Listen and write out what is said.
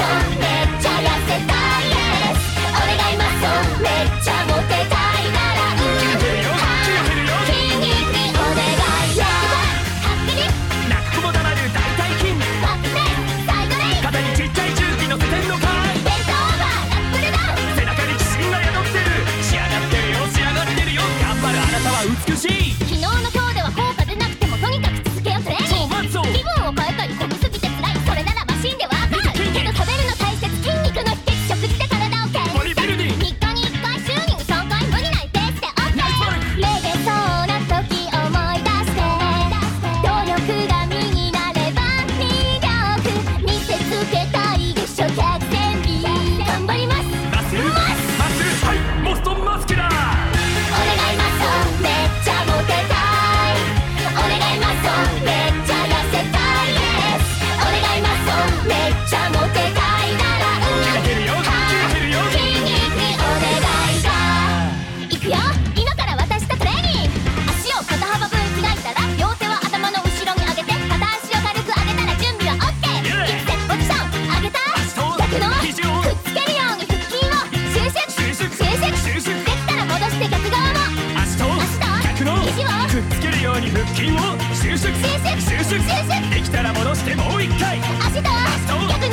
そうめっちゃ痩せたいです。お願いマッソめっちゃモテたいなら筋肉にお願いよ。はっきり泣く子も黙る大腿筋、 バックでサイドレイ肩にちっちゃい重機乗せてんのかい。 ベントオーバーラップルダウン背中に自信が宿ってる。仕上がってるよ仕上がってるよ。頑張るあなたは美しい。 昨日の今日では効果出なくてもとにかく続けようトレーニング。 マッソ気分を変えたりこぎすぎて辛いそれならマシンでわかるけど食べるの大切筋肉の秘訣食事で体をケアボディビルディング 3日に1回週に3回無理ないペースで OK。 めげそうな時思い出して努力が身になれば魅力見せつけたいでしょ。100点ビー頑張ります。 マッスルマッスル、はいモストマスキュラー。 お願いマッソめっちゃモテたい。お願いマッソめっちゃ痩せたいです。お願いマッソめっちゃモテたいならいけるよいけるよ。 筋肉にお願いがいくよ。今から私とトレーニング。足を肩幅分開いたら両手は頭の後ろに上げて片足を軽く上げたら準備は OK。 イエーイいくぜポジション上げた逆の肘をくっつけるように腹筋を収縮収縮できたら戻して逆側も足と足と逆の肘をくっつけるように腹筋を収縮収縮収縮できたら戻してもう一回。 足と逆の